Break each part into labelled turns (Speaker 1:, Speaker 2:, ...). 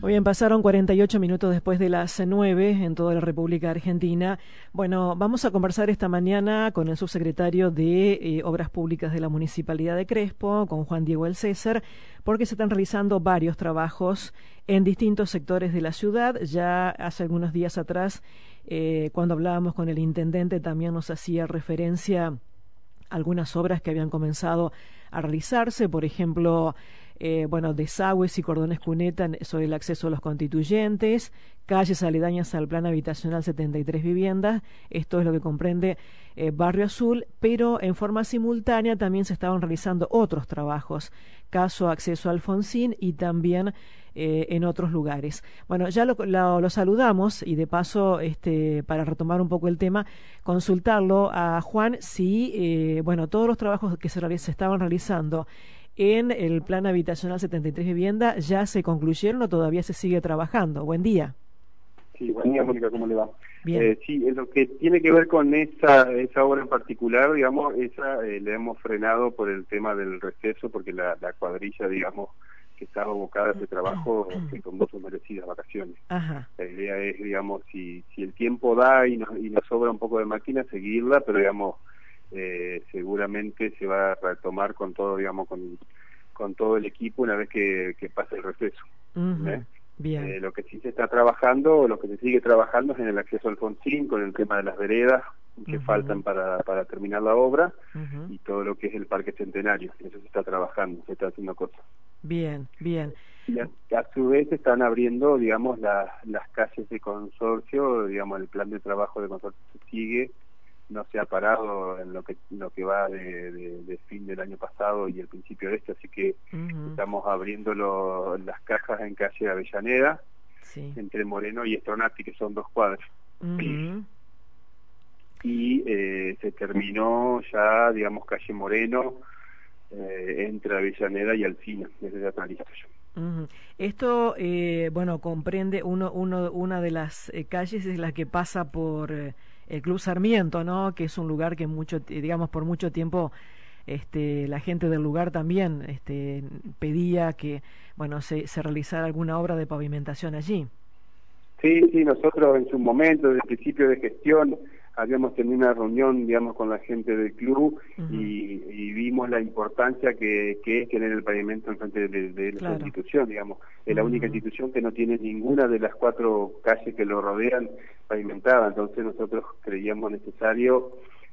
Speaker 1: Muy bien, pasaron 48 minutos después de las 9 en toda la República Argentina. Bueno, vamos a conversar esta mañana con el subsecretario de Obras Públicas de la Municipalidad de Crespo, con Juan Diego El César, porque se están realizando varios trabajos en distintos sectores de la ciudad. Ya hace algunos días atrás, cuando hablábamos con el intendente, también nos hacía referencia a algunas obras que habían comenzado a realizarse, por ejemplo, desagües y cordones cuneta sobre el acceso a los constituyentes, calles aledañas al plan habitacional 73 viviendas, esto es lo que comprende Barrio Azul, pero en forma simultánea también se estaban realizando otros trabajos, caso acceso a Alfonsín y también en otros lugares. Bueno, ya lo saludamos y de paso, para retomar un poco el tema, consultarlo a Juan si, todos los trabajos que se estaban realizando en el plan habitacional 73 vivienda ya se concluyeron o todavía se sigue trabajando. Buen día.
Speaker 2: Sí, buen día, Mónica, ¿cómo le va?
Speaker 1: Bien.
Speaker 2: Sí, en lo que tiene que ver con esa obra en particular, digamos, le hemos frenado por el tema del receso, porque la cuadrilla, digamos, que estaba abocada a ese trabajo, se tomó sus merecidas vacaciones.
Speaker 1: Ajá.
Speaker 2: La idea es, digamos, si el tiempo da y nos sobra un poco de máquina, seguirla, pero, digamos, seguramente se va a retomar con todo, digamos, con todo el equipo una vez que pase el receso.
Speaker 1: Uh-huh. Bien.
Speaker 2: Lo que sí se está trabajando, lo que se sigue trabajando es en el acceso al Alfonsín, con el tema de las veredas que faltan para terminar la obra, y todo lo que es el Parque Centenario. Eso se está trabajando, se está haciendo cosas.
Speaker 1: Bien, bien.
Speaker 2: Y a su vez se están abriendo, digamos, las calles de consorcio, digamos, el plan de trabajo de consorcio sigue, no se ha parado en lo que va de fin del año pasado y el principio de así que estamos abriendo las cajas en calle Avellaneda,
Speaker 1: sí,
Speaker 2: entre Moreno y Estronati, que son 2 cuadras. Y se terminó ya, digamos, calle Moreno, entre Avellaneda y Alsina, eso ya está listo ya.
Speaker 1: Esto, comprende una de las calles es la que pasa por el Club Sarmiento, ¿no? Que es un lugar que por mucho tiempo la gente del lugar también pedía que, se realizara alguna obra de pavimentación allí.
Speaker 2: Sí, nosotros en su momento, desde el principio de gestión, habíamos tenido una reunión, digamos, con la gente del club y vimos la importancia que es tener el pavimento enfrente de nuestra institución, digamos. Es la única institución que no tiene ninguna de las 4 calles que lo rodean pavimentada, entonces nosotros creíamos necesario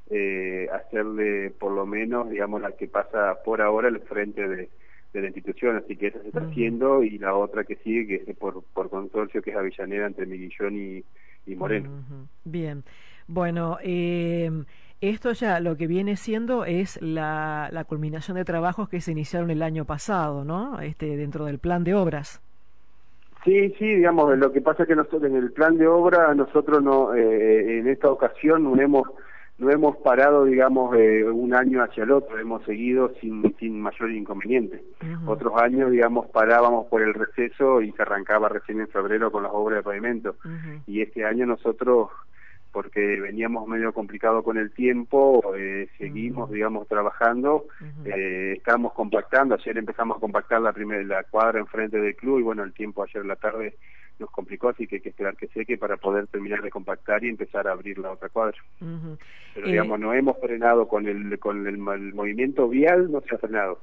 Speaker 2: hacerle por lo menos, digamos, la que pasa por ahora al frente de la institución, así que esa se está haciendo, y la otra que sigue, que es por consorcio, que es Avellaneda, entre Miguillón y Moreno.
Speaker 1: Bien. Bueno, esto ya lo que viene siendo es la culminación de trabajos que se iniciaron el año pasado, ¿no? Dentro del plan de obras.
Speaker 2: Sí, digamos, lo que pasa es que nosotros en el plan de obra, nosotros no, en esta ocasión no hemos parado, digamos, un año hacia el otro, hemos seguido sin mayor inconveniente. Otros años, digamos, parábamos por el receso y se arrancaba recién en febrero con las obras de pavimento. Y este año nosotros, porque veníamos medio complicado con el tiempo, seguimos, digamos, trabajando, estamos compactando. Ayer empezamos a compactar la cuadra enfrente del club, y bueno, el tiempo ayer en la tarde nos complicó, así que hay que esperar que seque para poder terminar de compactar y empezar a abrir la otra cuadra. Pero digamos, no hemos frenado con el movimiento vial, no se ha frenado.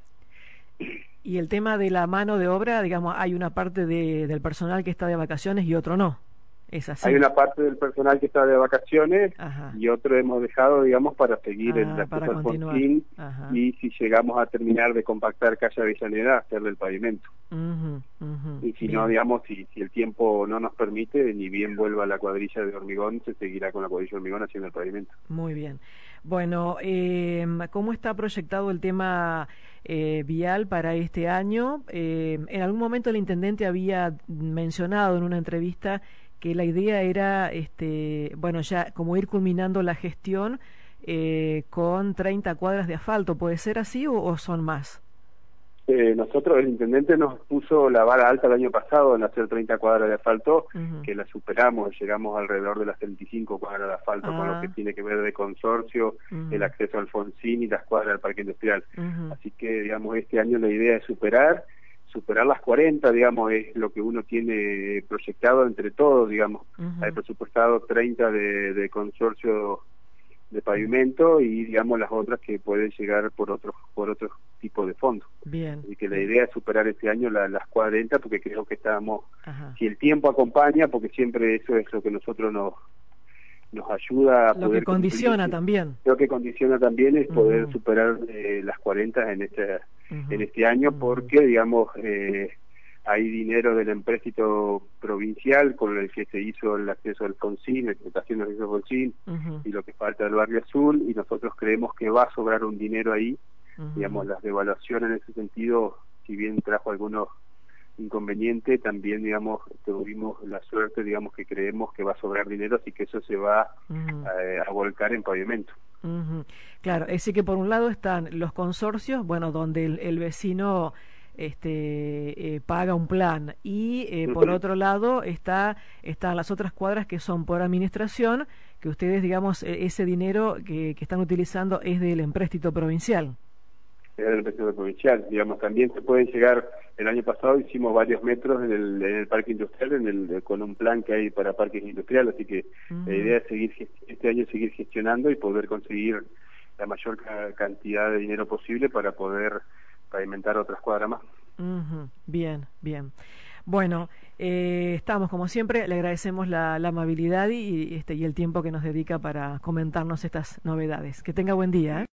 Speaker 1: Y el tema de la mano de obra, digamos, hay una parte del personal que está de vacaciones y otro no. ¿Es así?
Speaker 2: Hay una parte del personal que está de vacaciones, y otro hemos dejado, digamos, para seguir el acceso al Alfonsín, y si llegamos a terminar de compactar calle Avellaneda, hacerle el pavimento. Y si no, digamos, si el tiempo no nos permite, ni bien vuelva la cuadrilla de hormigón, se seguirá con la cuadrilla de hormigón haciendo el pavimento.
Speaker 1: Muy bien. Bueno, ¿cómo está proyectado el tema vial para este año? En algún momento el intendente había mencionado en una entrevista que la idea era, ya como ir culminando la gestión con 30 cuadras de asfalto. ¿Puede ser así o son más?
Speaker 2: Nosotros, el intendente nos puso la vara alta el año pasado en hacer 30 cuadras de asfalto, que la superamos, llegamos alrededor de las 35 cuadras de asfalto, con lo que tiene que ver de consorcio, el acceso al Alfonsín y las cuadras del Parque Industrial. Así que, digamos, este año la idea es superar. superar las 40, digamos, es lo que uno tiene proyectado entre todos, digamos. Hay presupuestado 30 de consorcio de pavimento y, digamos, las otras que pueden llegar por otros tipos de fondos.
Speaker 1: Bien.
Speaker 2: Y que la idea es superar este año las 40, porque creo que estamos, si el tiempo acompaña, porque siempre eso es lo que nosotros nos ayuda a
Speaker 1: lo que condiciona cumplir. También.
Speaker 2: Lo que condiciona también es poder superar las 40 en este año, porque, digamos, hay dinero del empréstito provincial con el que se hizo el acceso al FONSIN, la explotación del FONSIN, y lo que falta del Barrio Azul, y nosotros creemos que va a sobrar un dinero ahí. Digamos, las devaluaciones en ese sentido, si bien trajo algunos inconvenientes, también, digamos, tuvimos la suerte, digamos, que creemos que va a sobrar dinero, así que eso se va a volcar en pavimento.
Speaker 1: Claro, es decir que por un lado están los consorcios, bueno, donde el vecino paga un plan, y por otro lado están las otras cuadras que son por administración, que ustedes, digamos, ese dinero que están utilizando es del empréstito provincial.
Speaker 2: El empréstito provincial, digamos, también se pueden llegar. El año pasado hicimos varios metros en el parque industrial, con un plan que hay para parques industriales, así que la idea es este año seguir gestionando y poder conseguir la mayor cantidad de dinero posible para poder pavimentar otras cuadras más.
Speaker 1: Bien, bien. Bueno, estamos como siempre, le agradecemos la amabilidad y el tiempo que nos dedica para comentarnos estas novedades. Que tenga buen día.